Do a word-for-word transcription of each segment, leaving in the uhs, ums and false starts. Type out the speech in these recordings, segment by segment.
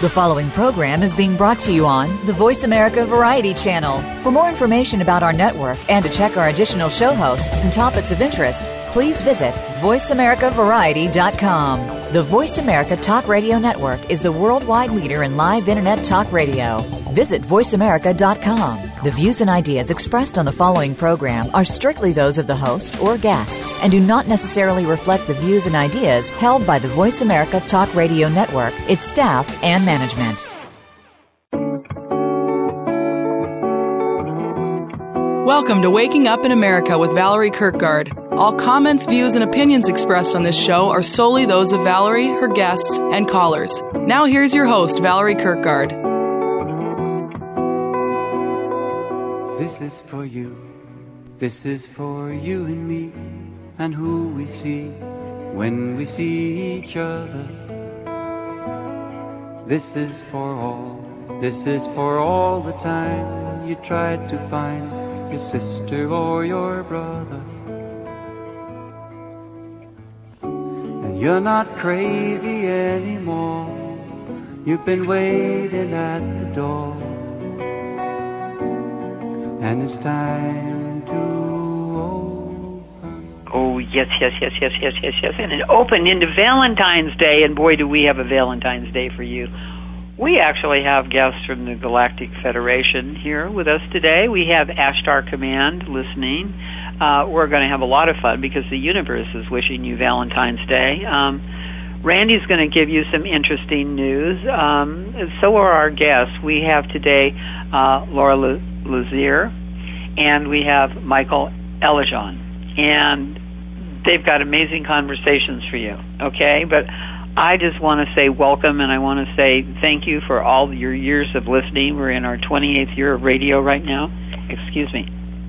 The following program is being brought to you on the Voice America Variety Channel. For more information about our network and to check our additional show hosts and topics of interest, please visit voice america variety dot com. The Voice America Talk Radio Network is the worldwide leader in live Internet talk radio. Visit voice america dot com. The views and ideas expressed on the following program are strictly those of the host or guests and do not necessarily reflect the views and ideas held by the Voice America Talk Radio Network, its staff, and management. Welcome to Waking Up in America with Valerie Kirkgard. All comments, views, and opinions expressed on this show are solely those of Valerie, her guests, and callers. Now here's your host, Valerie Kirkgard. This is for you, this is for you and me, and who we see when we see each other. This is for all, this is for all the time you tried to find your sister or your brother. And you're not crazy anymore, you've been waiting at the door. And it's time to open. Oh, yes, yes, yes, yes, yes, yes, yes. And it opened into Valentine's Day, and boy, do we have a Valentine's Day for you. We actually have guests from the Galactic Federation here with us today. We have Ashtar Command listening. Uh, we're going to have a lot of fun because the universe is wishing you Valentine's Day. Um, Randy's going to give you some interesting news. Um, so are our guests. We have today uh, Laura Le- Lazier, and we have Michael Elajon, and they've got amazing conversations for you, okay? But I just want to say welcome, and I want to say thank you for all your years of listening. We're in our twenty-eighth year of radio right now. Excuse me.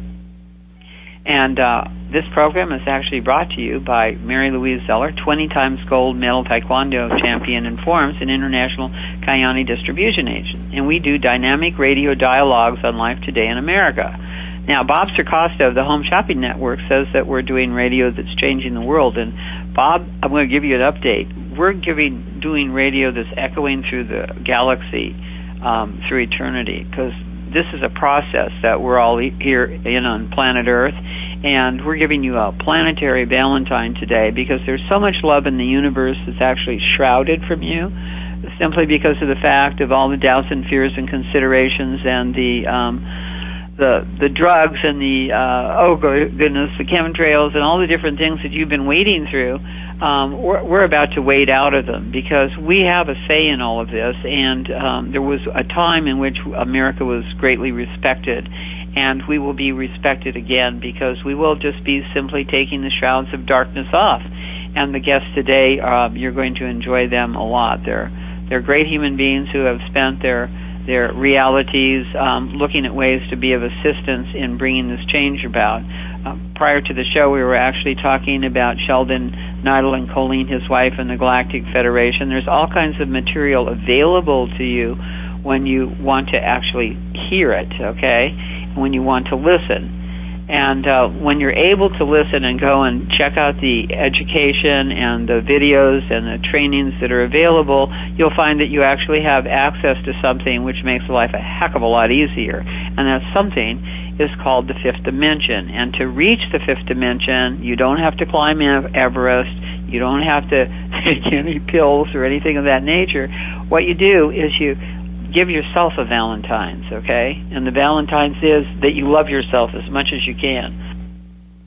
And uh, this program is actually brought to you by Mary Louise Zeller, twenty times gold medal Taekwondo champion and forms an international Kayani distribution agent. And we do dynamic radio dialogues on Life Today in America. Now, Bob Circosta of the Home Shopping Network says that we're doing radio that's changing the world. And Bob, I'm going to give you an update. We're giving doing radio that's echoing through the galaxy, um, through eternity, because this is a process that we're all here in on planet Earth, and we're giving you a planetary Valentine today because there's so much love in the universe that's actually shrouded from you, simply because of the fact of all the doubts and fears and considerations and the um, the the drugs and the uh, oh goodness, the chemtrails and all the different things that you've been wading through. Um, we're, we're about to wade out of them because we have a say in all of this, and um, there was a time in which America was greatly respected, and we will be respected again because we will just be simply taking the shrouds of darkness off. And the guests today, um, you're going to enjoy them a lot. They're they're great human beings who have spent their their realities um, looking at ways to be of assistance in bringing this change about. Uh, prior to the show, we were actually talking about Sheldon Neidl and Colleen, his wife, and the Galactic Federation. There's all kinds of material available to you when you want to actually hear it, okay, and when you want to listen. And uh, when you're able to listen and go and check out the education and the videos and the trainings that are available, you'll find that you actually have access to something which makes life a heck of a lot easier. And that something is called the fifth dimension. And to reach the fifth dimension, you don't have to climb Everest. You don't have to take any pills or anything of that nature. What you do is you give yourself a Valentine's, okay? And the Valentine's is that you love yourself as much as you can,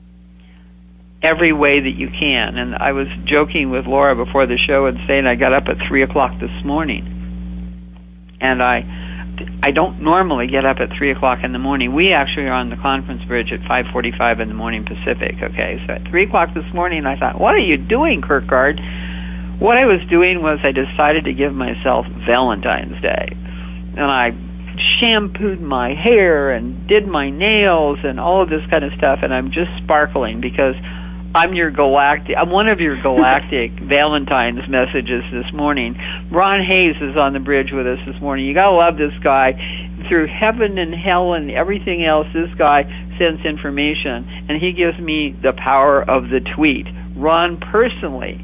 every way that you can. And I was joking with Laura before the show and saying I got up at three o'clock this morning. And I I don't normally get up at three o'clock in the morning. We actually are on the conference bridge at five forty-five in the morning Pacific, okay? So at three o'clock this morning, I thought, what are you doing, Kirkgard? What I was doing was I decided to give myself Valentine's Day. And I shampooed my hair and did my nails and all of this kind of stuff, and I'm just sparkling because I'm your galactic, I'm one of your galactic Valentine's messages this morning. Ron Hayes is on the bridge with us this morning. You gotta love this guy. Through heaven and hell and everything else, this guy sends information, and he gives me the power of the tweet. Ron personally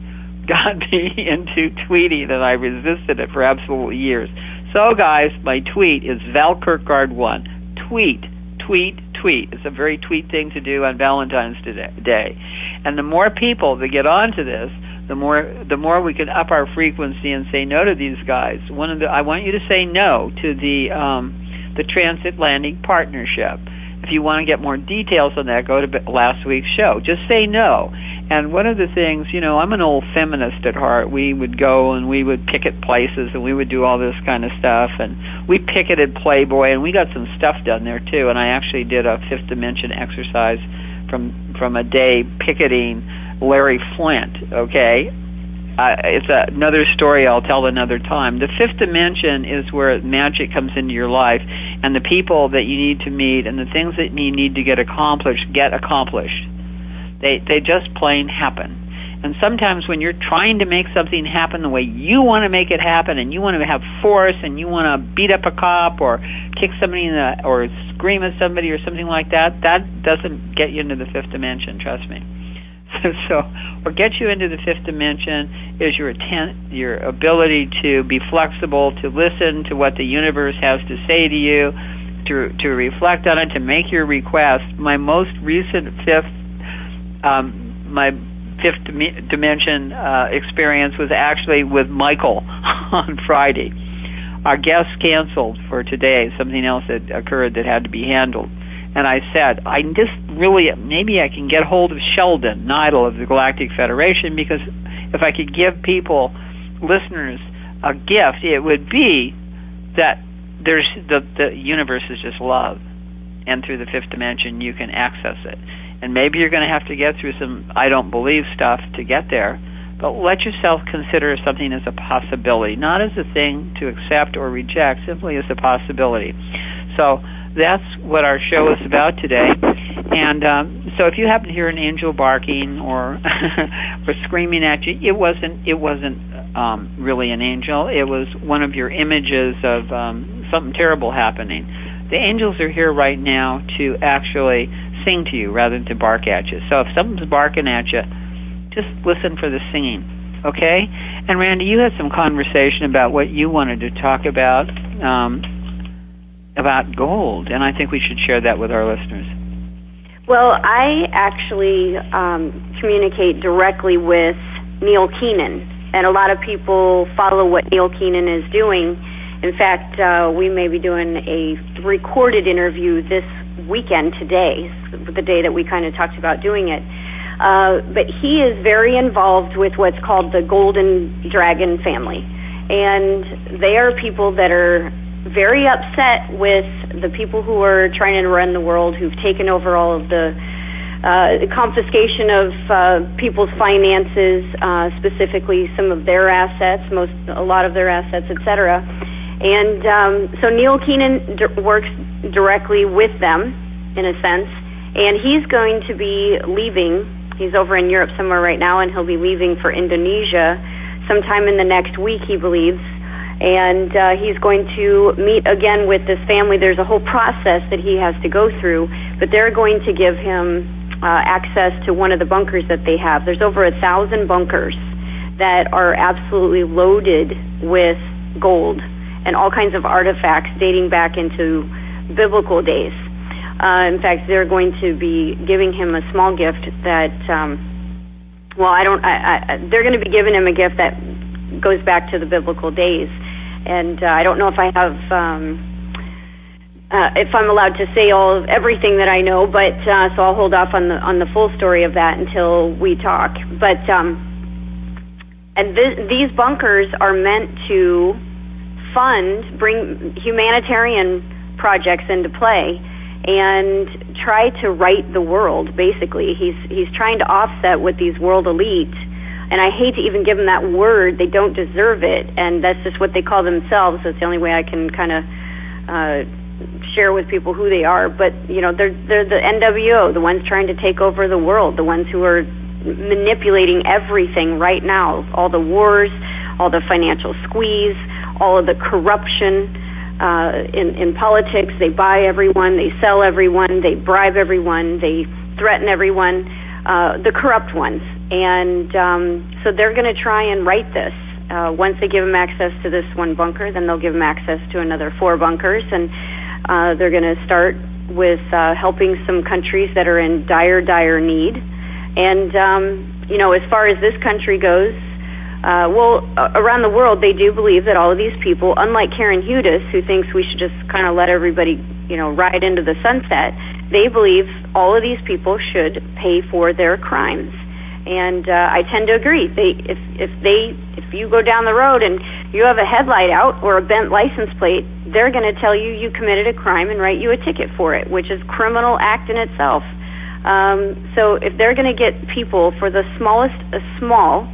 got me into tweeting, and I resisted it for absolutely years. So, guys, my tweet is Val Kirkgard one. Tweet, tweet, tweet. It's a very tweet thing to do on Valentine's Day. And the more people that get onto this, the more the more we can up our frequency and say no to these guys. One of the I want you to say no to the um, the Transatlantic Partnership. If you want to get more details on that, go to last week's show. Just say no. And one of the things, you know, I'm an old feminist at heart. We would go and we would picket places and we would do all this kind of stuff. And we picketed Playboy, and we got some stuff done there, too. And I actually did a fifth dimension exercise from from a day picketing Larry Flint, okay? Uh, it's a, another story I'll tell another time. The fifth dimension is where magic comes into your life, and the people that you need to meet and the things that you need to get accomplished get accomplished. They they just plain happen. And sometimes when you're trying to make something happen the way you want to make it happen, and you want to have force, and you want to beat up a cop or kick somebody in the, or scream at somebody or something like that, that doesn't get you into the fifth dimension, trust me. So, what gets you into the fifth dimension is your atten- your ability to be flexible, to listen to what the universe has to say to you, to to reflect on it, to make your request. My most recent fifth, um, my fifth dim- dimension uh, experience was actually with Michael on Friday. Our guest canceled for today. Something else had occurred that had to be handled. And I said, I just really, maybe I can get hold of Sheldon Neidl of the Galactic Federation, because if I could give people, listeners, a gift, it would be that there's the, the universe is just love. And through the fifth dimension, you can access it. And maybe you're going to have to get through some I don't believe stuff to get there, but let yourself consider something as a possibility, not as a thing to accept or reject, simply as a possibility. So that's what our show is about today. And um, so if you happen to hear an angel barking or or screaming at you, it wasn't it wasn't um, really an angel. It was one of your images of um, something terrible happening. The angels are here right now to actually sing to you rather than to bark at you. So if something's barking at you, just listen for the singing, okay? And Randy, you had some conversation about what you wanted to talk about, um, about gold, and I think we should share that with our listeners. Well, I actually um, communicate directly with Neil Keenan, and a lot of people follow what Neil Keenan is doing. In fact, uh, we may be doing a recorded interview this weekend today, the day that we kind of talked about doing it. Uh, but he is very involved with what's called the Golden Dragon family. And they are people that are very upset with the people who are trying to run the world, who've taken over all of the uh, confiscation of uh, people's finances, uh, specifically some of their assets, most, a lot of their assets, et cetera. And um, so Neil Keenan d- works directly with them, in a sense, and he's going to be leaving. He's over in Europe somewhere right now, and he'll be leaving for Indonesia sometime in the next week, he believes. And uh, he's going to meet again with this family. There's a whole process that he has to go through, but they're going to give him uh, access to one of the bunkers that they have. There's over a thousand bunkers that are absolutely loaded with gold and all kinds of artifacts dating back into biblical days. Uh, in fact, they're going to be giving him a small gift that, um, well, I don't, I, I, they're going to be giving him a gift that goes back to the biblical days. And uh, I don't know if I have, um, uh, if I'm allowed to say all of everything that I know, but uh, so I'll hold off on the on the full story of that until we talk. But um, and th- these bunkers are meant to fund, bring humanitarian projects into play, and try to right the world. Basically, he's he's trying to offset with these world elites. And I hate to even give them that word. They don't deserve it, and that's just what they call themselves. That's the only way I can kind of uh, share with people who they are. But, you know, they're they're the N W O, the ones trying to take over the world, the ones who are manipulating everything right now, all the wars, all the financial squeeze, all of the corruption uh, in, in politics. They buy everyone, they sell everyone, they bribe everyone, they threaten everyone, uh, the corrupt ones. and um, so they're going to try and right this. Uh, once they give them access to this one bunker, then they'll give them access to another four bunkers, and uh, they're going to start with uh, helping some countries that are in dire, dire need. And, um, you know, as far as this country goes, uh, well, uh, around the world, they do believe that all of these people, unlike Karen Hudes, who thinks we should just kind of let everybody, you know, ride into the sunset, they believe all of these people should pay for their crimes. And uh, I tend to agree. They, if if they, if you go down the road and you have a headlight out or a bent license plate, they're going to tell you you committed a crime and write you a ticket for it, which is a criminal act in itself. Um, so if they're going to get people for the smallest of small,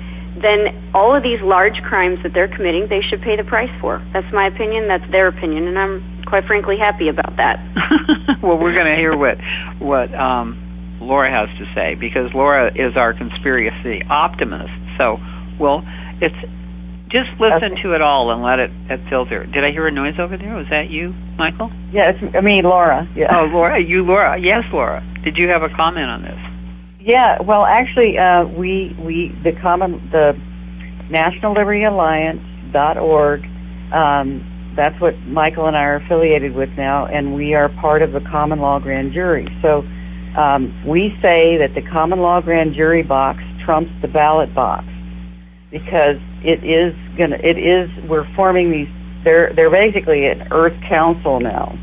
then all of these large crimes that they're committing, they should pay the price for. That's my opinion. That's their opinion, and I'm quite frankly happy about that. Well, we're going to hear what what. Um Laura has to say, because Laura is our conspiracy optimist. So, well, it's just listen okay. to it all and let it, it filter. Did I hear a noise over there? Was that you, Michael? Yeah, it's me, Laura. Yeah. Oh, Laura, you, Laura. Yes, Laura. Did you have a comment on this? Yeah. Well, actually, uh, we we the common the National Liberty Alliance dot org. Um, that's what Michael and I are affiliated with now, and we are part of the common law grand jury. So. Um, we say that the common law grand jury box trumps the ballot box because it is gonna. It is. We're forming these. They're they're basically an Earth Council now,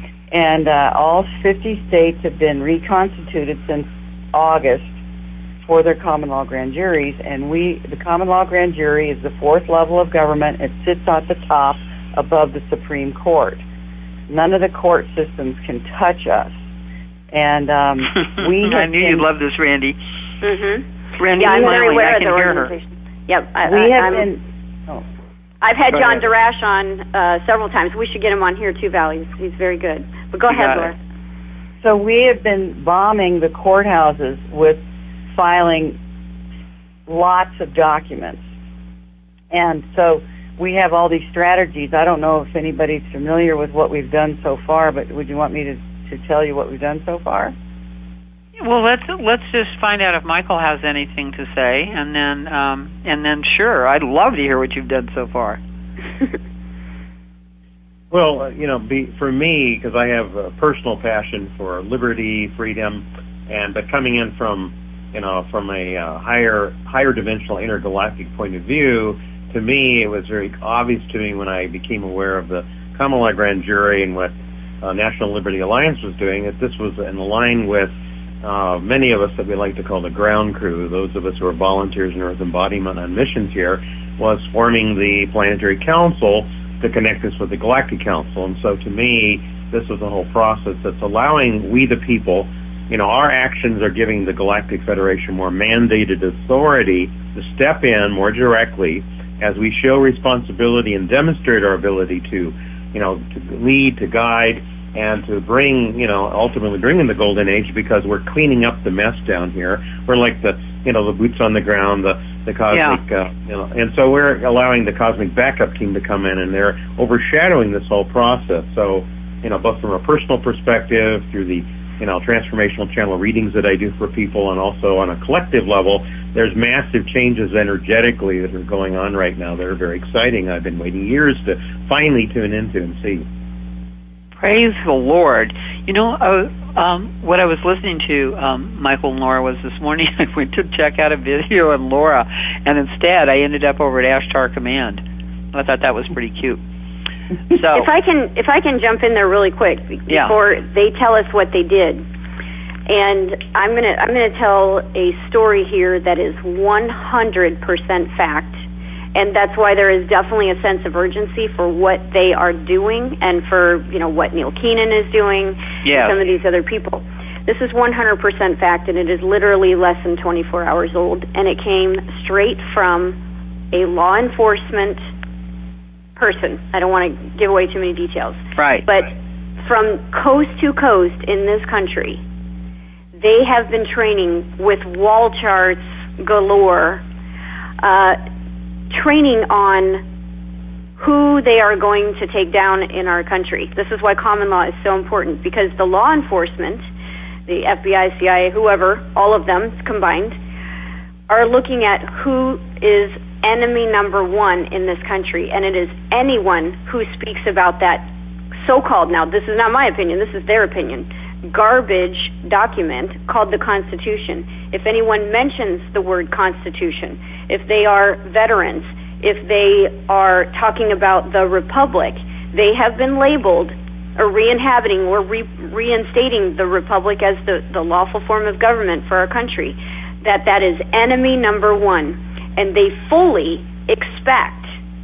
and uh, all fifty states have been reconstituted since August for their common law grand juries. And we, the common law grand jury, is the fourth level of government. It sits at the top above the Supreme Court. None of the court systems can touch us. And um, we I knew you'd love this, Randy. Mm-hmm. Randy, yeah, I'm very smiling. aware I of can the hear her. organization. Yep, I, we I, have I'm, been. Oh. I've had Go John ahead. Darash on uh, several times. We should get him on here too, Val. He's, he's very good. But go You ahead, got Laura. it. So we have been bombing the courthouses with filing lots of documents, and so we have all these strategies. I don't know if anybody's familiar with what we've done so far, but would you want me to, to tell you what we've done so far? Well, let's let's just find out if Michael has anything to say, and then um, and then sure, I'd love to hear what you've done so far. Well, uh, you know, be, for me, because I have a personal passion for liberty, freedom, and but coming in from you know from a uh, higher higher dimensional intergalactic point of view, to me it was very obvious to me when I became aware of the common law grand jury and what uh, National Liberty Alliance was doing that this was in line with. Uh, many of us that we like to call the ground crew, those of us who are volunteers in Earth Embodiment on missions here, was forming the Planetary Council to connect us with the Galactic Council. And so to me, this was a whole process that's allowing we the people, you know, our actions are giving the Galactic Federation more mandated authority to step in more directly as we show responsibility and demonstrate our ability to, you know, to lead, to guide, and to bring, you know, ultimately bring in the golden age because we're cleaning up the mess down here. We're like the, you know, the boots on the ground, the, the cosmic, yeah. uh, you know, and so we're allowing the cosmic backup team to come in and they're overshadowing this whole process. So, you know, both from a personal perspective through the, you know, transformational channel readings that I do for people and also on a collective level, there's massive changes energetically that are going on right now that are very exciting. I've been waiting years to finally tune into and see. Praise the Lord. You know, uh, um, what I was listening to, um, Michael and Laura, was this morning I went to check out a video on Laura, and instead I ended up over at Ashtar Command. I thought that was pretty cute. So, if I can, if I can jump in there really quick before yeah. they tell us what they did, and I'm gonna I'm gonna tell a story here that is one hundred percent fact. And that's why there is definitely a sense of urgency for what they are doing and for, you know, what Neil Keenan is doing yes. and some of these other people. This is one hundred percent fact, and it is literally less than twenty-four hours old, and it came straight from a law enforcement person. I don't want to give away too many details. Right. But from coast to coast in this country, they have been training with wall charts galore, uh, training on who they are going to take down in our country. This is why common law is so important, because the law enforcement, the F B I, C I A, whoever, all of them combined, are looking at who is enemy number one in this country, and it is anyone who speaks about that so-called, now this is not my opinion, this is their opinion, garbage document called the Constitution. If anyone mentions the word Constitution, if they are veterans, if they are talking about the Republic, they have been labeled or re-inhabiting or re- reinstating the Republic as the, the lawful form of government for our country, that that is enemy number one. And they fully expect,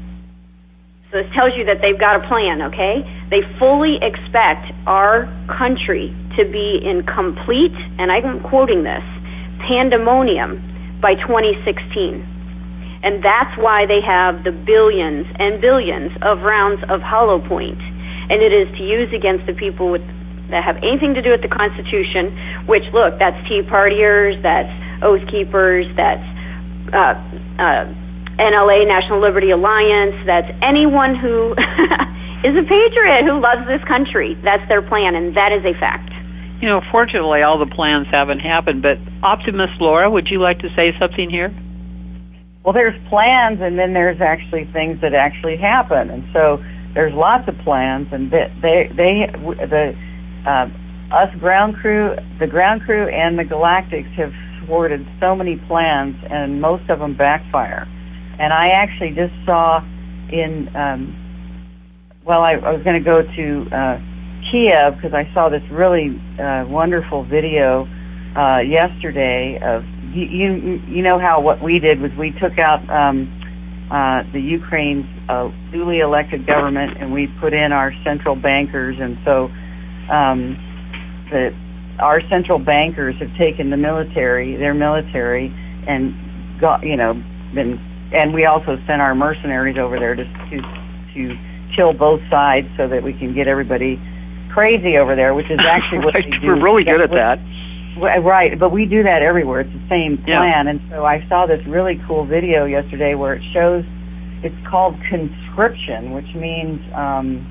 so this tells you that they've got a plan, okay? They fully expect our country to be in complete, and I'm quoting this, pandemonium by twenty sixteen. And that's why they have the billions and billions of rounds of hollow point. And it is to use against the people with that have anything to do with the Constitution, which, look, that's Tea Partiers, that's Oath Keepers, that's uh, uh, N L A, National Liberty Alliance, that's anyone who is a patriot, who loves this country. That's their plan, and that is a fact. You know, fortunately, all the plans haven't happened, but Optimist Laura, would you like to say something here? Well, there's plans, and then there's actually things that actually happen, and so there's lots of plans, and they, they, they the uh, us ground crew, the ground crew, and the Galactics have thwarted so many plans, and most of them backfire. And I actually just saw in, um, well, I, I was going to go to uh, Kiev because I saw this really uh, wonderful video uh, yesterday of, you, you you know how what we did was we took out um, uh, the Ukraine's uh, duly elected government, and we put in our central bankers, and so um, the our central bankers have taken the military, their military, and got, you know, been, and we also sent our mercenaries over there to to to kill both sides so that we can get everybody crazy over there, which is actually what right. they do. We're really good at that. Right, but we do that everywhere. It's the same plan. Yeah. And so I saw this really cool video yesterday where it shows, it's called conscription, which means, um,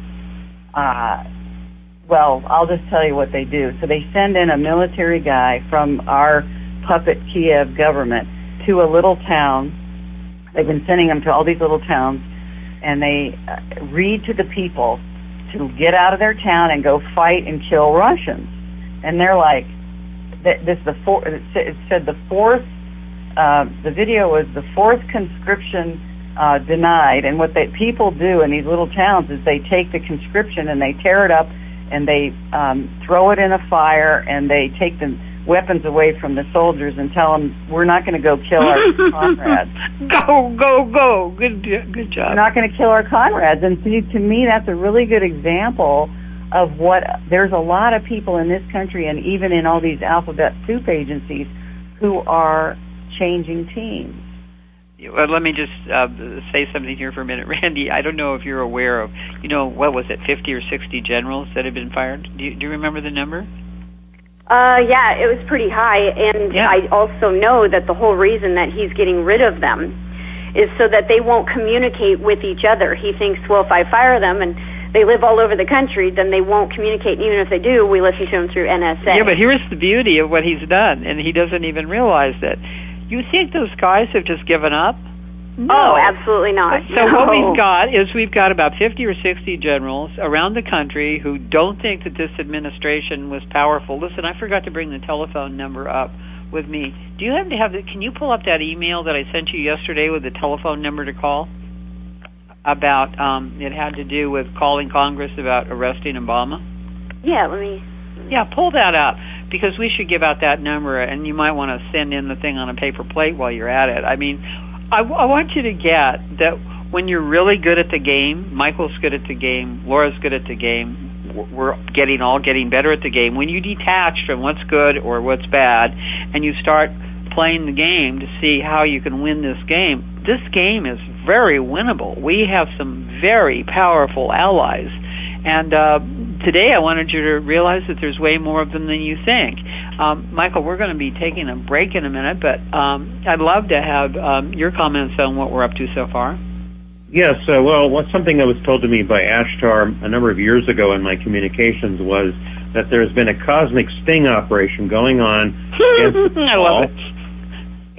uh, well, I'll just tell you what they do. So they send in a military guy from our puppet Kiev government to a little town. They've been sending them to all these little towns, and they uh, read to the people to get out of their town and go fight and kill Russians. And they're like, this the four, it said the fourth, uh, the video was the fourth conscription uh, denied. And what they, people do in these little towns is they take the conscription and they tear it up and they um, throw it in a fire, and they take the weapons away from the soldiers and tell them, we're not going to go kill our comrades. Go, go, go. Good, good job. We're not going to kill our comrades. And to, to me, that's a really good example of what, there's a lot of people in this country and even in all these alphabet soup agencies who are changing teams. Well, let me just uh, say something here for a minute. Randy, I don't know if you're aware of, you know, what was it, fifty or sixty generals that have been fired? Do you, do you remember the number? Uh, yeah, it was pretty high, and yeah. I also know that the whole reason that he's getting rid of them is so that they won't communicate with each other. He thinks, well, if I fire them and they live all over the country, then they won't communicate. Even if they do, we listen to them through N S A. Yeah, but here's the beauty of what he's done, and he doesn't even realize that. You think those guys have just given up? No. Oh, absolutely not. So no. what we've got is we've got about fifty or sixty generals around the country who don't think that this administration was powerful. Listen, I forgot to bring the telephone number up with me. Do you happen to have the, can you pull up that email that I sent you yesterday with the telephone number to call? About, um, it had to do with calling Congress about arresting Obama? Yeah, let me... Yeah, pull that up, because we should give out that number, and you might want to send in the thing on a paper plate while you're at it. I mean, I, I want you to get that when you're really good at the game, Michael's good at the game, Laura's good at the game, we're getting all getting better at the game. When you detach from what's good or what's bad, and you start playing the game to see how you can win this game, this game is very winnable. We have some very powerful allies. And uh, today I wanted you to realize that there's way more of them than you think. Um, Michael, we're going to be taking a break in a minute, but um, I'd love to have um, your comments on what we're up to so far. Yes, uh, well, what's something that was told to me by Ashtar a number of years ago in my communications was that there's been a cosmic sting operation going on against the I love it.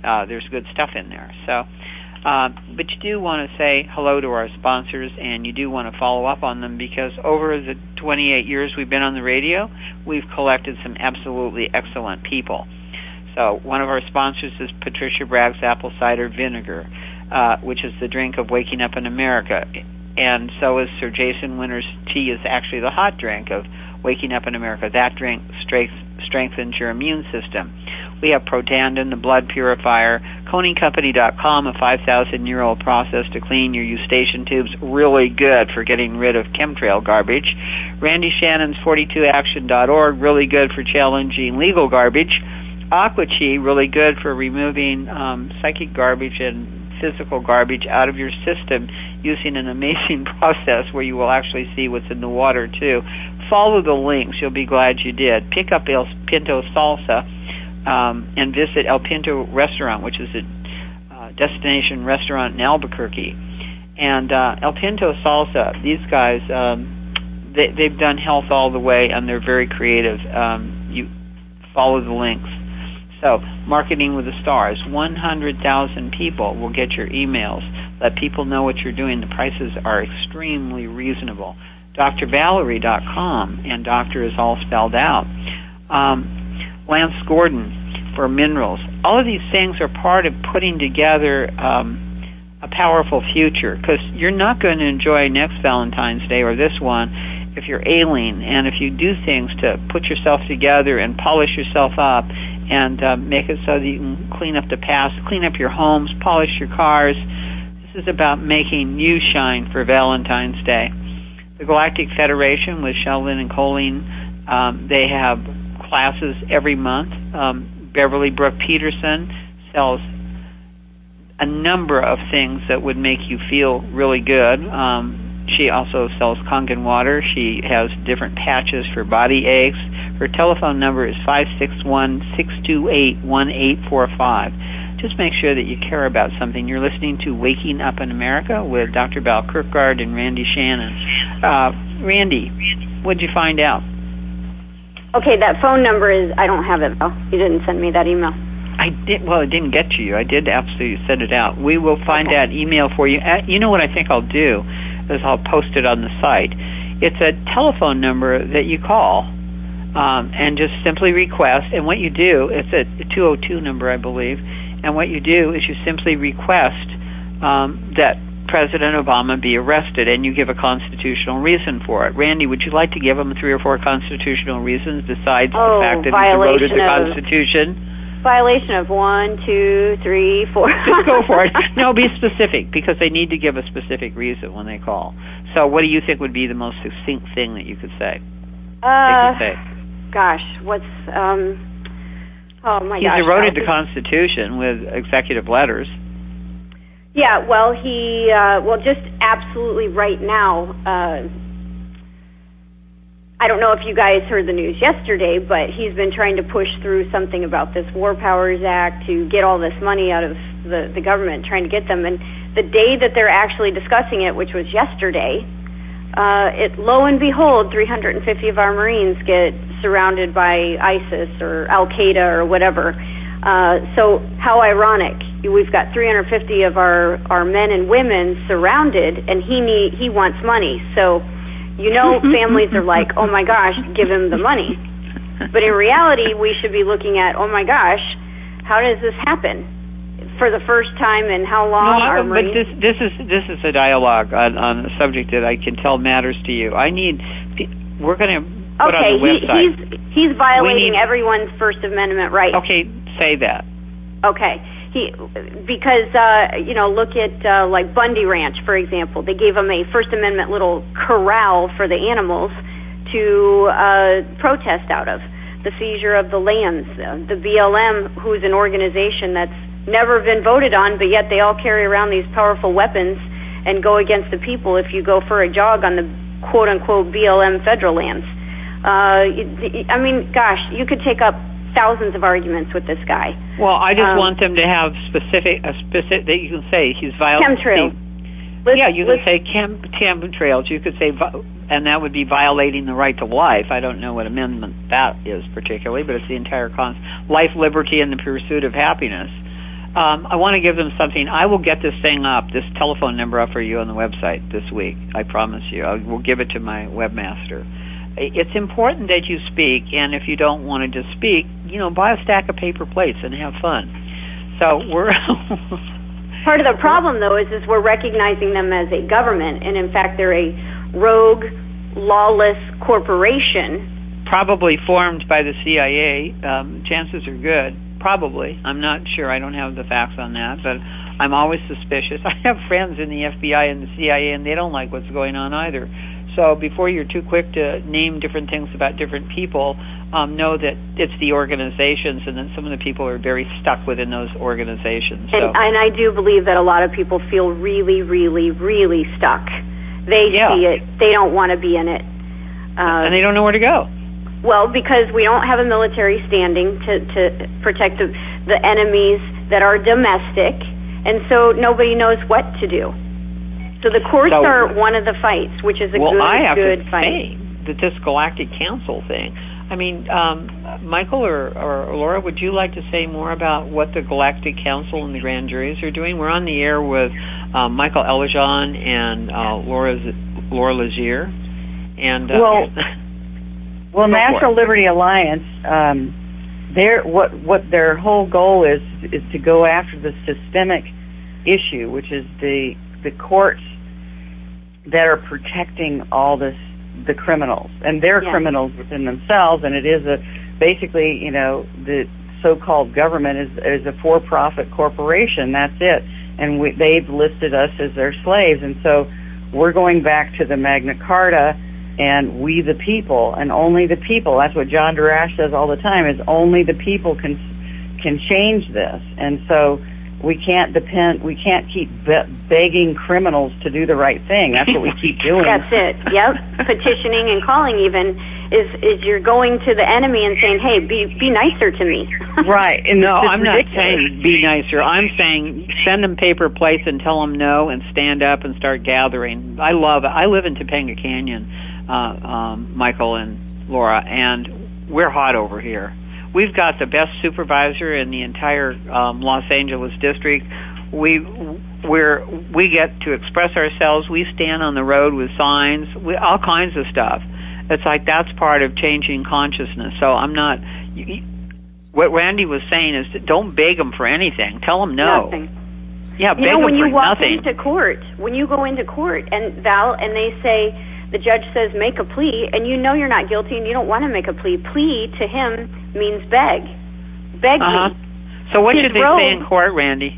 uh, there's good stuff in there. So, uh, but you do want to say hello to our sponsors, and you do want to follow up on them, because over the twenty-eight years we've been on the radio, we've collected some absolutely excellent people. So one of our sponsors is Patricia Bragg's Apple Cider Vinegar, uh, which is the drink of waking up in America. And so is Sir Jason Winter's tea, is actually the hot drink of waking up in America. That drink strength, strengthens your immune system. We have Protandim, the blood purifier, Koning Company dot com, a five thousand year old process to clean your eustachian tubes, really good for getting rid of chemtrail garbage. Randy Shannon's forty-two action dot org, really good for challenging legal garbage. AquaChi, really good for removing um, psychic garbage and physical garbage out of your system using an amazing process where you will actually see what's in the water too. Follow the links. You'll be glad you did. Pick up El Pinto Salsa um, and visit El Pinto Restaurant, which is a uh, destination restaurant in Albuquerque. And uh, El Pinto Salsa, these guys, um, they, they've done health all the way, and they're very creative. Um, you follow the links. So, Marketing with the Stars, one hundred thousand people will get your emails. Let people know what you're doing. The prices are extremely reasonable. D R Valerie dot com, and doctor is all spelled out. Um, Lance Gordon for minerals. All of these things are part of putting together um, a powerful future, because you're not going to enjoy next Valentine's Day or this one if you're ailing, and if you do things to put yourself together and polish yourself up and uh, make it so that you can clean up the past, clean up your homes, polish your cars. This is about making you shine for Valentine's Day. The Galactic Federation with Sheldon and Colleen, um, they have classes every month. Um, Beverly Brooke Peterson sells a number of things that would make you feel really good. Um, she also sells Kangen water. She has different patches for body aches. Her telephone number is five six one, six two eight, one eight four five. Just make sure that you care about something. You're listening to Waking Up in America with Doctor Val Kirkgard and Randy Shannon. Uh, Randy, what did you find out? Okay, that phone number is, I don't have it, Val. You didn't send me that email. I did. Well, it didn't get to you. I did absolutely send it out. We will find okay. that email for you. Uh, you know what I think I'll do is I'll post it on the site. It's a telephone number that you call um, and just simply request. And what you do, it's a two oh two number, I believe. And what you do is you simply request um, that President Obama be arrested, and you give a constitutional reason for it. Randy, would you like to give him three or four constitutional reasons besides oh, the fact that he's eroded the Constitution? Violation of one, two, three, four. Just go for it. No, be specific, because they need to give a specific reason when they call. So what do you think would be the most succinct thing that you could say? Uh, could say? Gosh, what's... um. Oh, my He's gosh. He's eroded the Constitution with executive letters. Yeah, well, he, uh, well, just absolutely right now, uh, I don't know if you guys heard the news yesterday, but he's been trying to push through something about this War Powers Act to get all this money out of the, the government, trying to get them. And the day that they're actually discussing it, which was yesterday, uh, it, lo and behold, three hundred fifty of our Marines get surrounded by ISIS or Al-Qaeda or whatever. Uh, so how ironic. We've got three hundred fifty of our, our men and women surrounded, and he need, he wants money. So, you know, families are like, oh my gosh, give him the money. But in reality, we should be looking at, oh my gosh, how does this happen? For the first time in how long? No, our but Marines... this this is this is a dialogue on, on a subject that I can tell matters to you. I need. We're going to put okay, on the website. He, he's he's violating need, everyone's First Amendment rights. Okay, say that. Okay, he because uh, you know, look at uh, like Bundy Ranch, for example. They gave him a First Amendment little corral for the animals to uh, protest out of. The seizure of the lands, uh, the B L M, who's an organization that's never been voted on, but yet they all carry around these powerful weapons and go against the people if you go for a jog on the quote-unquote B L M federal lands. Uh, I mean, gosh, you could take up thousands of arguments with this guy. Well, I just um, want them to have specific, a specific, that you can say he's violating. Chemtrails. Yeah, you could say chem, chemtrails. You could say, and that would be violating the right to life. I don't know what amendment that is particularly, but it's the entire con life, liberty, and the pursuit of happiness. Um, I want to give them something. I will get this thing up, this telephone number up for you on the website this week. I promise you. I will give it to my webmaster. It's important that you speak, and if you don't want to just speak, you know, buy a stack of paper plates and have fun. So we're... Part of the problem, though, is, is we're recognizing them as a government, and in fact they're a rogue, lawless corporation. Probably formed by the C I A. Um, chances are good. Probably. I'm not sure. I don't have the facts on that, but I'm always suspicious. I have friends in the F B I and the C I A, and they don't like what's going on either. So before you're too quick to name different things about different people, um, know that it's the organizations, and that some of the people are very stuck within those organizations. So. And, and I do believe that a lot of people feel really, really, really stuck. They yeah. see it. They don't want to be in it. Uh, and they don't know where to go. Well, because we don't have a military standing to, to protect the, the enemies that are domestic, and so nobody knows what to do. So the courts so, are one of the fights, which is a well, good, I have good to fight. Say that this Galactic Council thing, I mean, um, Michael or, or Laura, would you like to say more about what the Galactic Council and the grand juries are doing? We're on the air with um, Michael Elajon and uh, Laura, Laura Legier. And, uh, well, well National Liberty Alliance, um, their, what, what their whole goal is is to go after the systemic issue, which is the the courts that are protecting all this, the criminals, and they're yeah. criminals within themselves, and it is a, basically, you know, the so-called government is, is a for-profit corporation, that's it, and we, they've listed us as their slaves, and so we're going back to the Magna Carta, and we the people, and only the people, that's what John Darash says all the time, is only the people can, can change this, and so we can't depend. We can't keep be- begging criminals to do the right thing. That's what we keep doing. That's it. Yep. Petitioning and calling even is is you're going to the enemy and saying, "Hey, be be nicer to me." Right. And no, it's I'm ridiculous. not saying be nicer. I'm saying send them paper plates and tell them no, and stand up and start gathering. I love it. I live in Topanga Canyon, uh, um, Michael and Laura, and we're hot over here. We've got the best supervisor in the entire um, Los Angeles district. We we're we get to express ourselves. We stand on the road with signs, we, all kinds of stuff. It's like that's part of changing consciousness. So I'm not. You, what Randy was saying is, don't beg them for anything. Tell them no. Nothing. Yeah, you beg know, them when for you walk nothing. into court, when you go into court and Val, and they say, the judge says make a plea, and you know you're not guilty, and you don't want to make a plea. Plea to him means beg. Beg uh-huh. me. So what His should they robe, say in court, Randy?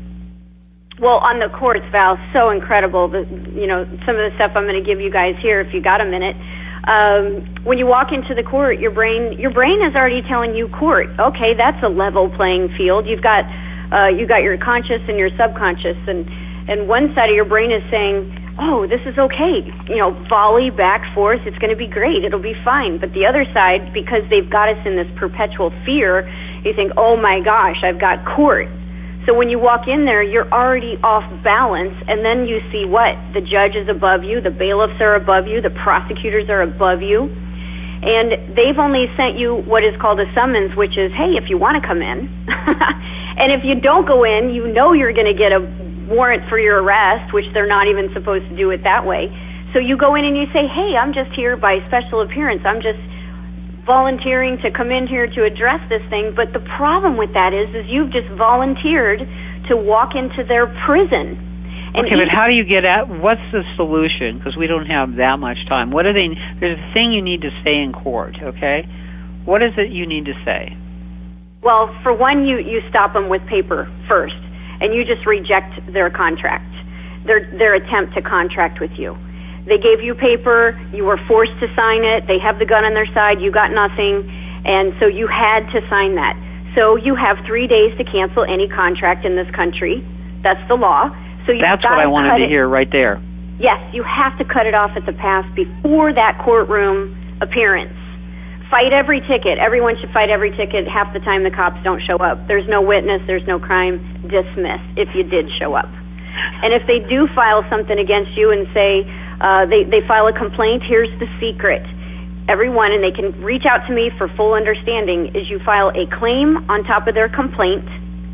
Well, on the courts, Val, so incredible. The, you know, some of the stuff I'm going to give you guys here, if you got a minute. Um, when you walk into the court, your brain your brain is already telling you court. Okay, that's a level playing field. You've got uh, you got your conscious and your subconscious, and and one side of your brain is saying, oh, this is okay, you know, volley back forth, it's going to be great, it'll be fine. But the other side, because they've got us in this perpetual fear, you think, oh my gosh, I've got court. So when you walk in there, you're already off balance, and then you see what? The judge is above you, the bailiffs are above you, the prosecutors are above you, and they've only sent you what is called a summons, which is, hey, if you want to come in. And if you don't go in, you know you're going to get a warrant for your arrest, which they're not even supposed to do it that way. So you go in and you say, hey, I'm just here by special appearance. I'm just volunteering to come in here to address this thing. But the problem with that is, is you've just volunteered to walk into their prison. And okay, but how do you get at, what's the solution? Because we don't have that much time. What are they, there's a thing you need to say in court, okay? What is it you need to say? Well, for one, you, you stop them with paper first, and you just reject their contract, their their attempt to contract with you. They gave you paper, you were forced to sign it, they have the gun on their side, you got nothing, and so you had to sign that. So you have three days to cancel any contract in this country. That's the law. So you've That's got what I wanted to it. hear right there. Yes, you have to cut it off at the pass before that courtroom appearance. Fight every ticket. Everyone should fight every ticket. Half the time the cops don't show up. There's no witness. There's no crime. Dismiss if you did show up. And if they do file something against you and say uh, they, they file a complaint, here's the secret. Everyone, and they can reach out to me for full understanding, is you file a claim on top of their complaint,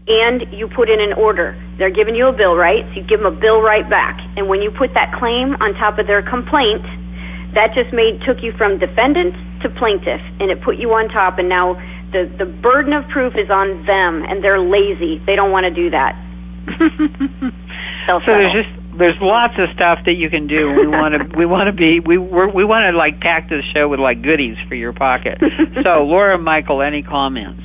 and you put in an order. They're giving you a bill, right? So you give them a bill right back. And when you put that claim on top of their complaint, that just made took you from defendant to plaintiff, and it put you on top. And now the the burden of proof is on them, and they're lazy. They don't want to do that. So there's just there's lots of stuff that you can do. We want to we want to be we we're, we want to like pack this show with like goodies for your pocket. So Laura, Michael, any comments?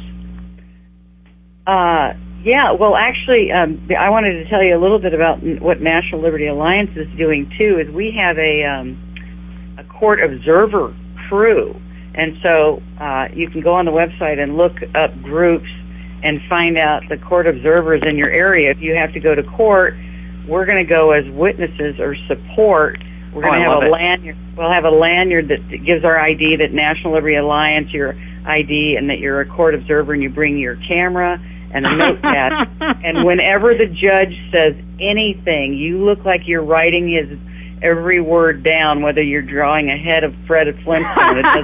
Uh, yeah. Well, actually, um, I wanted to tell you a little bit about what National Liberty Alliance is doing too. Is we have a um, a court observer crew, and so uh, you can go on the website and look up groups and find out the court observers in your area. If you have to go to court, we're going to go as witnesses or support. We're going oh, to have a it. lanyard. We'll have a lanyard that gives our I D, that National Liberty Alliance, your I D, and that you're a court observer, and you bring your camera and a notepad. And whenever the judge says anything, you look like you're writing his every word down, whether you're drawing a head of Fred Flintstone. It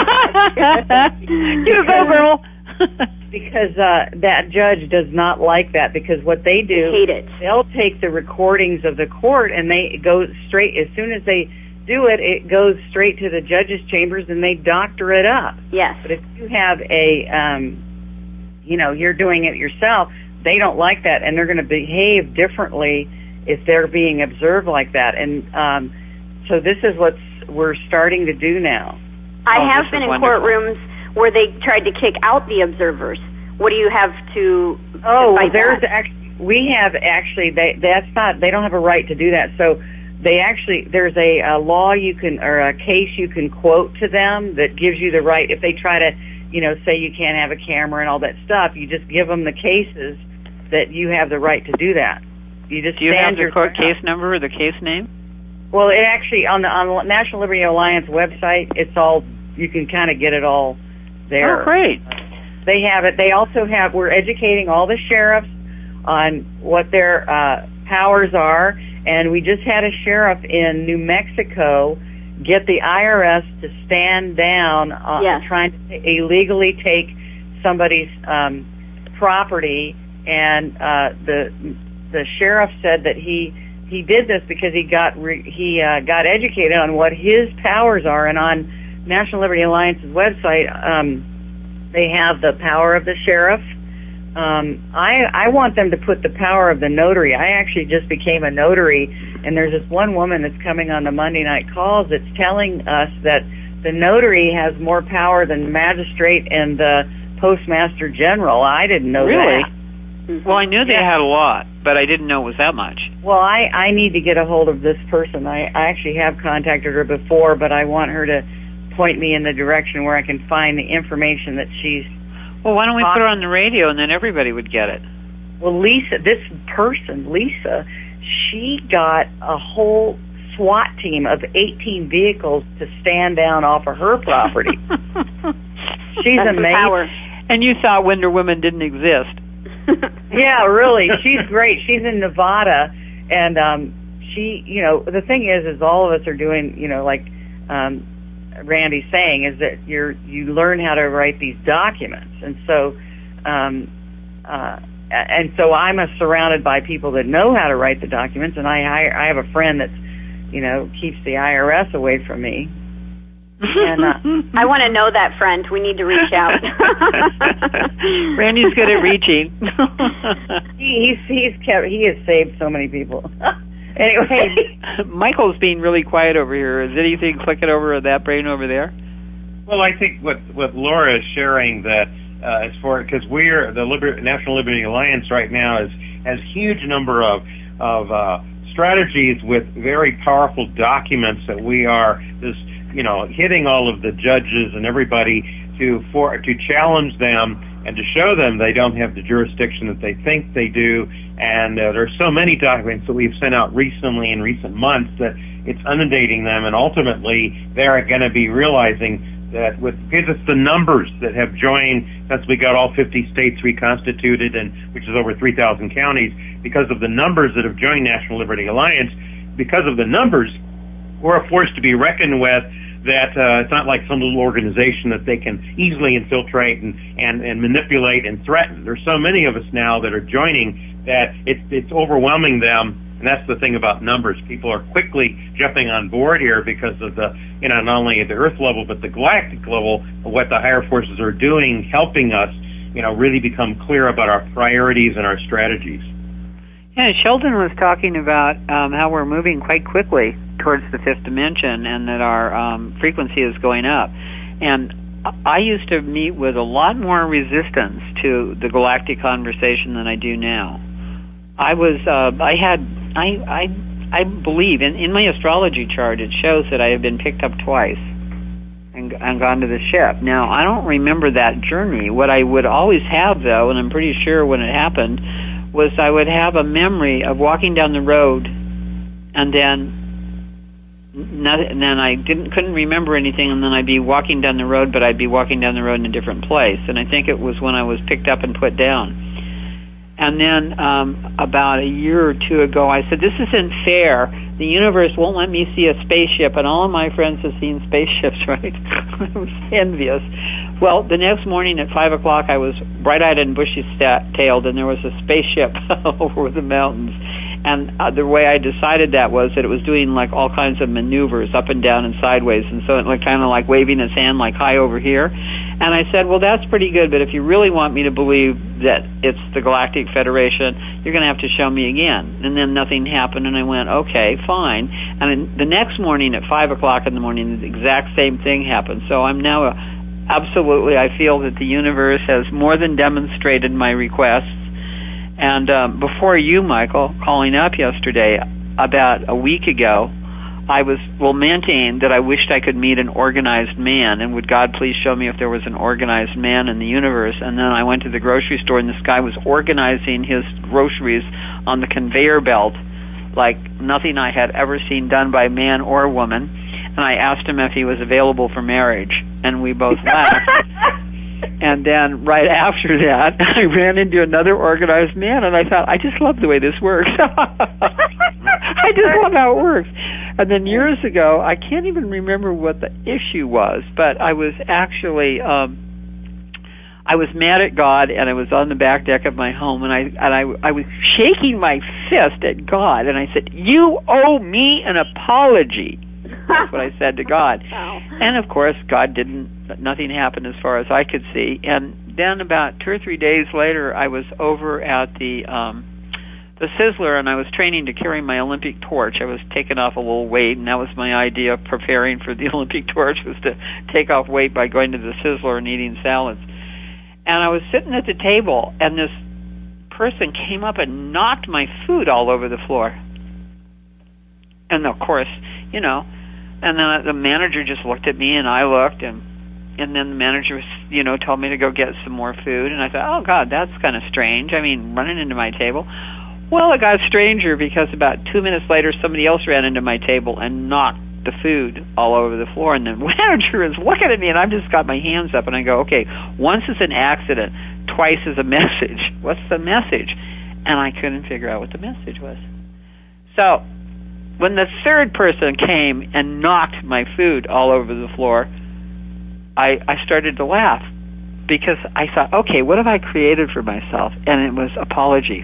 doesn't. You go, girl. Because uh, that judge does not like that, because what they do, hate it. They'll take the recordings of the court and they go straight, as soon as they do it, it goes straight to the judge's chambers and they doctor it up. Yes. But if you have a, um, you know, you're doing it yourself, they don't like that, and they're going to behave differently if they're being observed like that. And um, so this is what we're starting to do now. I oh, have been in wonderful. courtrooms where they tried to kick out the observers. What do you have to? Oh, to fight there's that? actually we have actually they that's not they don't have a right to do that. So they actually there's a, a law you can or a case you can quote to them that gives you the right if they try to, you know, say you can't have a camera and all that stuff. You just give them the cases that you have the right to do that. You just do you stand have the your court ground. case number or the case name? Well, it actually on the on the National Liberty Alliance website, it's all you can kind of get it all there. Oh, great. They have it. They also have, we're educating all the sheriffs on what their uh, powers are, and we just had a sheriff in New Mexico get the I R S to stand down on Yes. trying to illegally take somebody's um, property, and uh, the the sheriff said that he he did this because he got re, he uh, got educated on what his powers are, and on National Liberty Alliance's website, um, they have the power of the sheriff. Um, I I want them to put the power of the notary. I actually just became a notary, and there's this one woman that's coming on the Monday night calls that's telling us that the notary has more power than the magistrate and the postmaster general. I didn't know Really? that. Mm-hmm. Well, I knew they Yeah. had a lot, but I didn't know it was that much. Well, I, I need to get a hold of this person. I, I actually have contacted her before, but I want her to point me in the direction where I can find the information that she's... Well, why don't we Talk- put her on the radio and then everybody would get it? Well, Lisa, this person, Lisa, she got a whole SWAT team of eighteen vehicles to stand down off of her property. She's That's the amazing. power. And you thought Wonder Woman didn't exist. Yeah, really. She's great. She's in Nevada, and um, she, you know, the thing is, is all of us are doing, you know, like um, Randy's saying, is that you're you learn how to write these documents, and so, um, uh, and so I'm a, surrounded by people that know how to write the documents, and I hire, I have a friend that's, you know, keeps the I R S away from me. And, uh, I want to know that friend. We need to reach out. Randy's good at reaching. he, he's he's kept he has saved so many people. Anyway, Michael's being really quiet over here. Is anything clicking over at that brain over there? Well, I think what what Laura is sharing that uh, as far because we're the Liber- National Liberty Alliance right now is has huge number of of uh, strategies with very powerful documents that we are just you know hitting all of the judges and everybody to for to challenge them and to show them they don't have the jurisdiction that they think they do. And uh, there's so many documents that we've sent out recently in recent months that it's inundating them, and ultimately they're going to be realizing that with because it's the numbers that have joined since we got all fifty states reconstituted, and which is over three thousand counties, because of the numbers that have joined National Liberty Alliance, because of the numbers, we're a force to be reckoned with. that uh, it's not like some little organization that they can easily infiltrate and, and, and manipulate and threaten. There's so many of us now that are joining that it's, it's overwhelming them. And that's the thing about numbers. People are quickly jumping on board here because of the, you know, not only at the Earth level, but the galactic level of what the higher forces are doing, helping us, you know, really become clear about our priorities and our strategies. Yeah, Sheldon was talking about um, how we're moving quite quickly towards the fifth dimension and that our um, frequency is going up. And I used to meet with a lot more resistance to the galactic conversation than I do now. I was, uh, I had, I, I, I believe in, in my astrology chart. It shows that I have been picked up twice and, and gone to the ship. Now I don't remember that journey. What I would always have, though, and I'm pretty sure when it happened, was I would have a memory of walking down the road, and then, not, and then I didn't couldn't remember anything, and then I'd be walking down the road, but I'd be walking down the road in a different place. And I think it was when I was picked up and put down. And then um, about a year or two ago, I said, this isn't fair. The universe won't let me see a spaceship, and all of my friends have seen spaceships, right? I was envious. Well, the next morning at five o'clock, I was bright-eyed and bushy-tailed, and there was a spaceship over the mountains. And uh, the way I decided that was that it was doing like all kinds of maneuvers up and down and sideways, and so it like kind of like waving its hand like hi over here. And I said, well, that's pretty good, but if you really want me to believe that it's the Galactic Federation, you're going to have to show me again. And then nothing happened, and I went, okay, fine. And then the next morning at five o'clock in the morning, the exact same thing happened. So I'm now a, absolutely, I feel that the universe has more than demonstrated my requests. And um, before you, Michael, calling up yesterday, about a week ago, I was lamenting that I wished I could meet an organized man, and would God please show me if there was an organized man in the universe. And then I went to the grocery store, and this guy was organizing his groceries on the conveyor belt like nothing I had ever seen done by man or woman. And I asked him if he was available for marriage, and we both laughed. And then right after that, I ran into another organized man, and I thought, I just love the way this works. I just love how it works. And then years ago, I can't even remember what the issue was, but I was actually, um, I was mad at God, and I was on the back deck of my home, and I and I, I was shaking my fist at God, and I said, you owe me an apology. That's what I said to God. Wow. And of course, God didn't, nothing happened as far as I could see. And then about two or three days later, I was over at the um, the Sizzler, and I was training to carry my Olympic torch. I was taking off a little weight, and that was my idea of preparing for the Olympic torch, was to take off weight by going to the Sizzler and eating salads. And I was sitting at the table, and this person came up and knocked my food all over the floor. And of course, you know, and then the manager just looked at me, and I looked, and and then the manager, you know, told me to go get some more food. And I thought, oh, God, that's kind of strange. I mean, running into my table. Well, it got stranger because about two minutes later, somebody else ran into my table and knocked the food all over the floor. And the manager is looking at me, and I've just got my hands up, and I go, okay, once is an accident, twice is a message. What's the message? And I couldn't figure out what the message was. So when the third person came and knocked my food all over the floor, I, I started to laugh, because I thought, okay, what have I created for myself? And it was apology.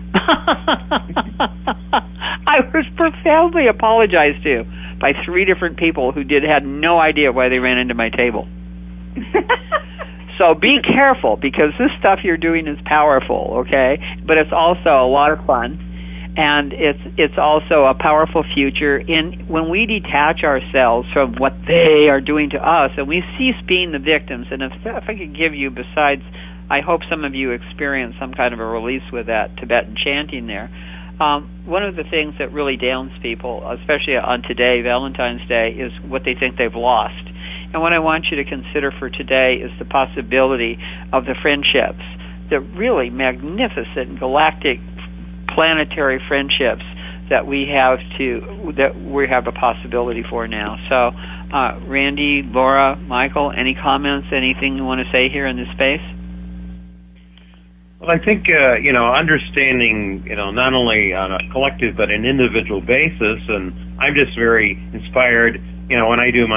I was profoundly apologized to by three different people who did had no idea why they ran into my table. So be careful, because this stuff you're doing is powerful, okay? But it's also a lot of fun. And it's it's also a powerful future in when we detach ourselves from what they are doing to us, and we cease being the victims. And if, if I could give you, besides, I hope some of you experience some kind of a release with that Tibetan chanting there. Um, one of the things that really downs people, especially on today, Valentine's Day, is what they think they've lost. And what I want you to consider for today is the possibility of the friendships, the really magnificent galactic planetary friendships that we have to that we have a possibility for now. So, uh, Randy, Laura, Michael, any comments? Anything you want to say here in this space? Well, I think uh, you know, understanding, you know, not only on a collective but an individual basis, and I'm just very inspired. You know, when I do my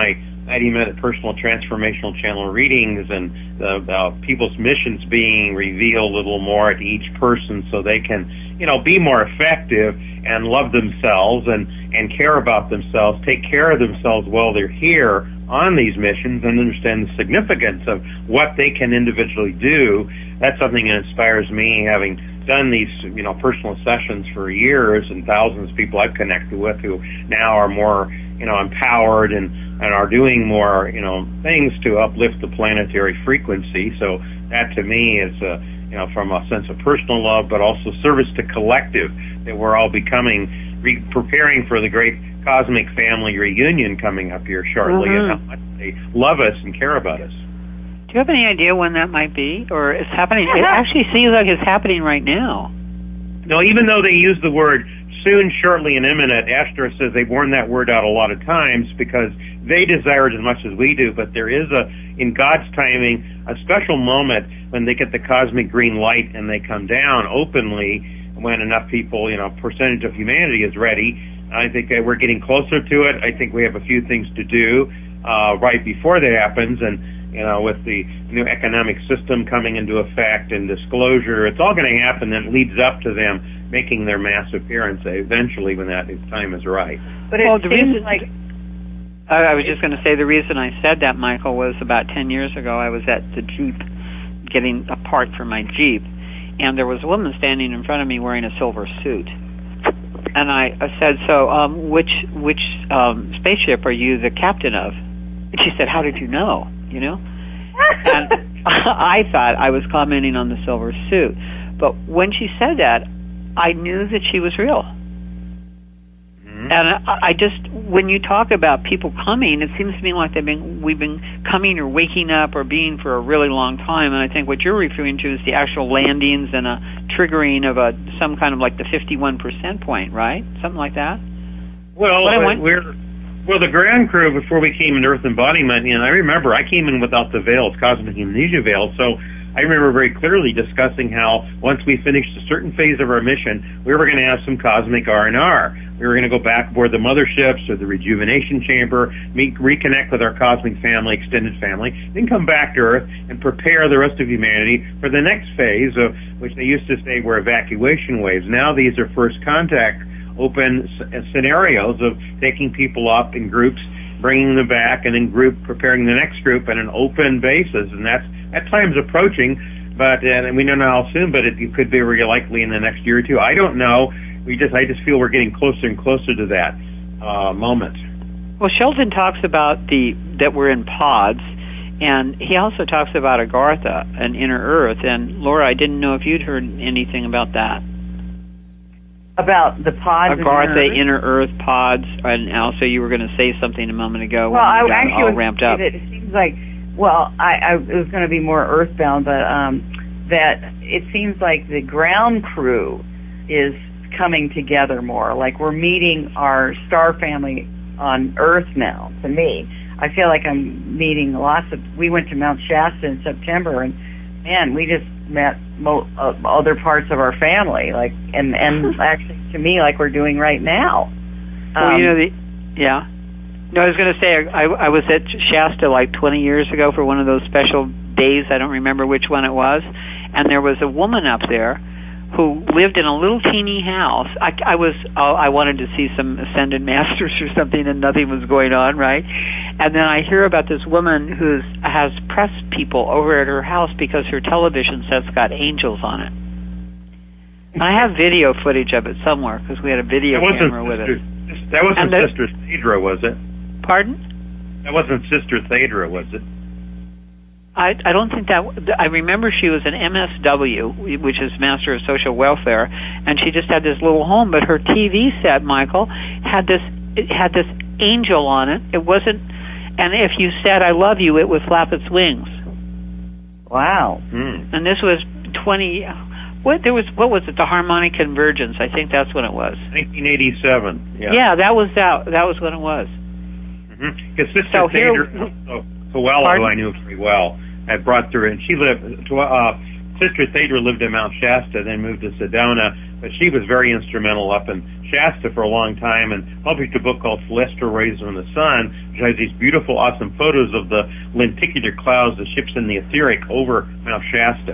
ninety-minute personal transformational channel readings, and the uh, people's missions being revealed a little more to each person, so they can, you know, be more effective and love themselves and and care about themselves, take care of themselves while they're here on these missions, and understand the significance of what they can individually do. That's something that inspires me, having done these, you know, personal sessions for years, and thousands of people I've connected with who now are more, you know, empowered and, and are doing more, you know, things to uplift the planetary frequency. So that to me is, uh, you know, from a sense of personal love, but also service to collective, that we're all becoming, re- preparing for the great cosmic family reunion coming up here shortly, mm-hmm. and how much they love us and care about us. Do you have any idea when that might be? Or it's happening? It actually seems like it's happening right now. No, even though they use the word soon, shortly, and imminent, Astra says they've worn that word out a lot of times because they desire it as much as we do. But there is, a, in God's timing, a special moment when they get the cosmic green light and they come down openly when enough people, you know, percentage of humanity is ready. I think that we're getting closer to it. I think we have a few things to do uh, right before that happens, and you know, with the new economic system coming into effect and disclosure, it's all going to happen that leads up to them making their mass appearance eventually when that time is right. But it well, the seems reason, like... I, I was just going to say the reason I said that, Michael, was about ten years ago I was at the Jeep getting a part for my Jeep, and there was a woman standing in front of me wearing a silver suit. And I, I said, so um, which, which um, spaceship are you the captain of? And she said, how did you know? You know? And I thought I was commenting on the silver suit. But when she said that, I knew that she was real. Mm-hmm. And I, I just, when you talk about people coming, it seems to me like they've been, we've been coming or waking up or being for a really long time. And I think what you're referring to is the actual landings and a triggering of a some kind of like the fifty-one percent point, right? Something like that? Well, uh, we're... Well, the ground crew, before we came in Earth Embodiment, and I remember I came in without the veils, cosmic amnesia veils, so I remember very clearly discussing how once we finished a certain phase of our mission, we were going to have some cosmic R and R. We were going to go back aboard the motherships or the rejuvenation chamber, meet, reconnect with our cosmic family, extended family, then come back to Earth and prepare the rest of humanity for the next phase, of which they used to say were evacuation waves. Now these are first contact open scenarios of taking people up in groups, bringing them back, and then group preparing the next group on an open basis. And that's that time's approaching, but and we don't know how soon, but it, it could be very likely in the next year or two. I don't know. We just I just feel we're getting closer and closer to that uh, moment. Well, Sheldon talks about the that we're in pods, and he also talks about Agartha, an inner Earth. And Laura, I didn't know if you'd heard anything about that. About the pods, Agartha, inner, inner Earth pods, and also you were going to say something a moment ago. Well, when I you got actually all was ramped up. It, it seems like, well, I, I it was going to be more earthbound, but um, that it seems like the ground crew is coming together more. Like we're meeting our star family on Earth now. To me, I feel like I'm meeting lots of. We went to Mount Shasta in September, and man, we just met mo- uh, other parts of our family, like, and and actually to me, like we're doing right now. Um, well, you know, the, yeah. No, I was going to say I, I was at Shasta like twenty years ago for one of those special days. I don't remember which one it was, and there was a woman up there who lived in a little teeny house. I, I was oh, I wanted to see some ascended masters or something, and nothing was going on, right? And then I hear about this woman who has press people over at her house because her television set's got angels on it. And I have video footage of it somewhere because we had a video camera with it. That wasn't the, Sister Thedra, was it? Pardon? That wasn't Sister Thedra, was it? I, I don't think that... I remember she was an M S W, which is Master of Social Welfare, and she just had this little home, but her T V set, Michael, had this it had this angel on it. It wasn't... And if you said, I love you, it would flap its wings. Wow. Mm. And this was twenty... What there was? What was it? The Harmonic Convergence. I think that's when it was. nineteen eighty-seven. Yeah. Yeah, that was that. That was when it was. Because mm-hmm. Sister so Thedra, so, Coelho, who I knew very well, had brought through, and she lived. Uh, Sister Thedra lived in Mount Shasta, then moved to Sedona but she was very instrumental up in Shasta for a long time and published a book called Celestial Rays from the Sun, which has these beautiful, awesome photos of the lenticular clouds, the ships in the etheric over Mount Shasta.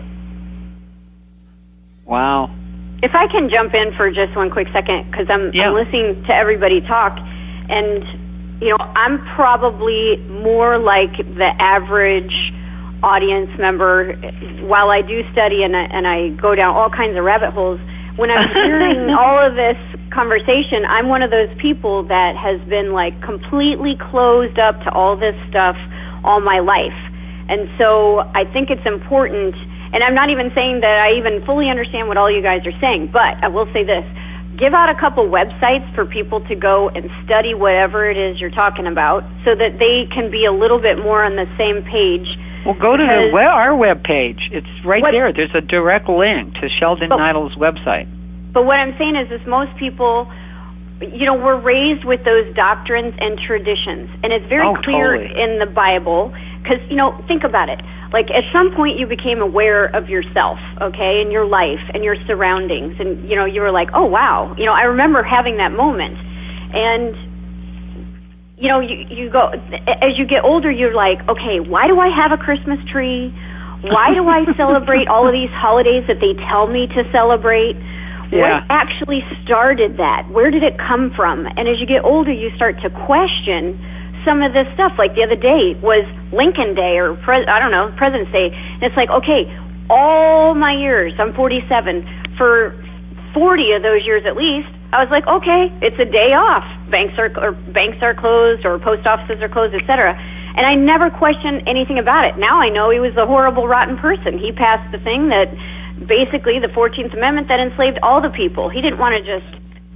Wow. If I can jump in for just one quick second, because I'm, yeah. I'm listening to everybody talk, and, you know, I'm probably more like the average audience member. While I do study and I, and I go down all kinds of rabbit holes, when I'm hearing all of this conversation, I'm one of those people that has been, like, completely closed up to all this stuff all my life. And so I think it's important. And I'm not even saying that I even fully understand what all you guys are saying, but I will say this. Give out a couple websites for people to go and study whatever it is you're talking about so that they can be a little bit more on the same page. Well, go to the, well, our web page. It's right what, there. There's a direct link to Sheldon but, Neidel's website. But what I'm saying is, is most people, you know, we're raised with those doctrines and traditions. And it's very oh, clear totally. in the Bible because, you know, think about it. Like, at some point you became aware of yourself, okay, and your life and your surroundings. And, you know, you were like, oh, wow. You know, I remember having that moment. And, you know, you, you go, as you get older, you're like, okay, why do I have a Christmas tree? Why do I celebrate all of these holidays that they tell me to celebrate? Yeah. What actually started that? Where did it come from? And as you get older, you start to question some of this stuff. Like the other day was Lincoln Day or Pre- I don't know, President's Day. And it's like, okay, all my years, I'm forty-seven, for forty of those years at least, I was like, okay, it's a day off. Banks are or banks are closed or post offices are closed, et cetera. And I never questioned anything about it. Now I know he was a horrible, rotten person. He passed the thing that basically the fourteenth Amendment that enslaved all the people. He didn't want to just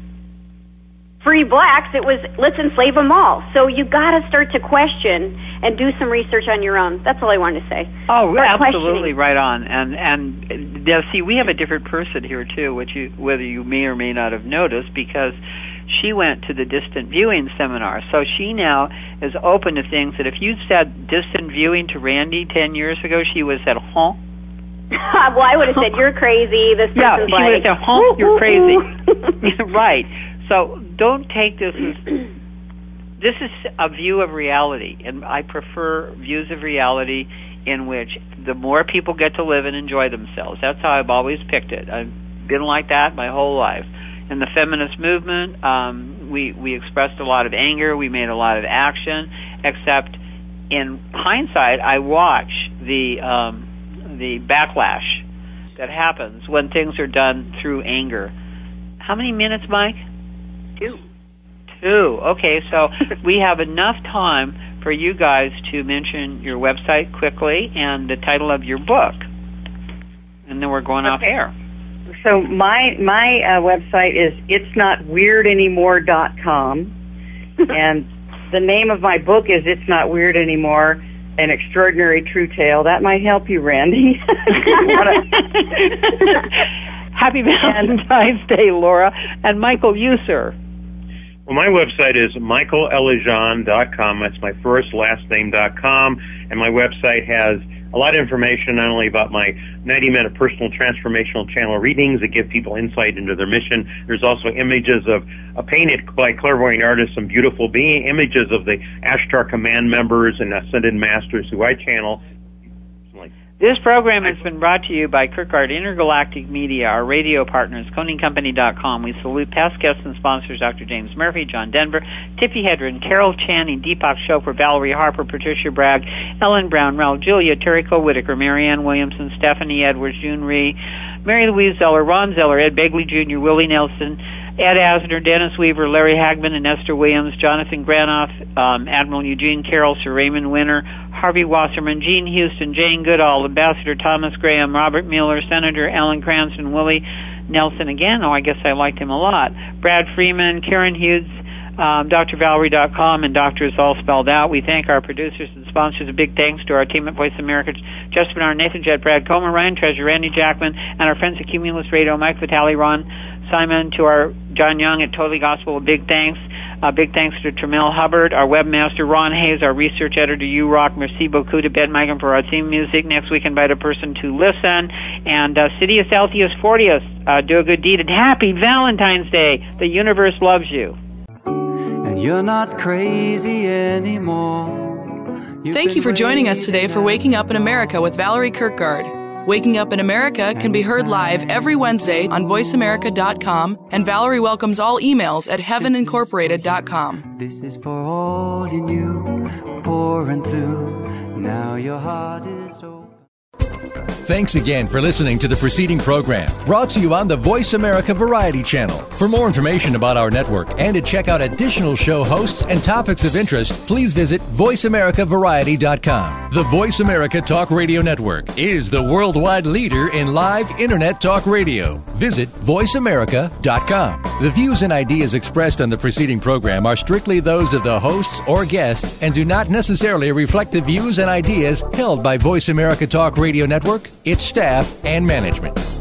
free blacks. It was, let's enslave them all. So you got to start to question and do some research on your own. That's all I wanted to say. Oh, start absolutely right on. And and now, see, we have a different person here too, which you, whether you may or may not have noticed, because she went to the distant viewing seminar. So she now is open to things that if you said distant viewing to Randy ten years ago, she would have said, huh? Well, I would have said, you're crazy. This yeah, person's she like, would have said, huh, you're crazy. Right. So don't take this as, this is a view of reality, and I prefer views of reality in which the more people get to live and enjoy themselves. That's how I've always picked it. I've been like that my whole life. In the feminist movement, um, we, we expressed a lot of anger, we made a lot of action, except in hindsight, I watch the um, the backlash that happens when things are done through anger. How many minutes, Mike? Two. Two. Okay, so we have enough time for you guys to mention your website quickly and the title of your book. And then we're going off air. So my my uh, website is it's not weird anymore dot com. And the name of my book is It's Not Weird Anymore, An Extraordinary True Tale. That might help you, Randy. Happy Valentine's Day, Laura. And Michael, you, sir. Well, my website is michael elijah dot com. That's my first, last name dot com. And my website has a lot of information, not only about my ninety-minute personal transformational channel readings that give people insight into their mission. There's also images of uh, painted by clairvoyant artists, some beautiful being images of the Ashtar Command members and Ascended Masters who I channel. This program has been brought to you by Kirkgard Intergalactic Media, our radio partners, Koning Company dot com. We salute past guests and sponsors, Doctor James Murphy, John Denver, Tippi Hedren, Carol Channing, Deepak Chopra, Valerie Harper, Patricia Bragg, Ellen Brown, Raul Julia, Terry Cole Whitaker, Marianne Williamson, Stephanie Edwards, June Rhee, Mary Louise Zeller, Ron Zeller, Ed Begley Junior, Willie Nelson, Ed Asner, Dennis Weaver, Larry Hagman, and Esther Williams, Jonathan Granoff, um, Admiral Eugene Carroll, Sir Raymond Winter, Harvey Wasserman, Gene Houston, Jane Goodall, Ambassador Thomas Graham, Robert Mueller, Senator Alan Cranston, Willie Nelson again. Oh, I guess I liked him a lot. Brad Freeman, Karen Hughes, um, D R Valerie dot com, and Doctor is all spelled out. We thank our producers and sponsors. A big thanks to our team at Voice America, Justin Bernard, Nathan Jett, Brad Comer, Ryan Treasure, Randy Jackman, and our friends at Cumulus Radio, Mike Vitale, Ron Simon, to our John Young at Totally Gospel, a big thanks. Uh, big thanks to Tramiel Hubbard, our webmaster, Ron Hayes, our research editor, you rock. Merci beaucoup to Ben Megan for our theme music. Next week, invite a person to listen. And uh, Sidious Altius Fortius, uh, do a good deed. And happy Valentine's Day. The universe loves you. And you're not crazy anymore. You've Thank you for joining us today for Waking Up in America with Valerie Kirkgard. Waking Up in America can be heard live every Wednesday on voice america dot com, and Valerie welcomes all emails at heaven incorporated dot com. This is for all you knew, pouring through. Now your heart is open. Thanks again for listening to the preceding program, brought to you on the Voice America Variety Channel. For more information about our network and to check out additional show hosts and topics of interest, please visit voice america variety dot com. The Voice America Talk Radio Network is the worldwide leader in live Internet talk radio. Visit voice america dot com. The views and ideas expressed on the preceding program are strictly those of the hosts or guests and do not necessarily reflect the views and ideas held by Voice America Talk Radio Network, its staff, and management.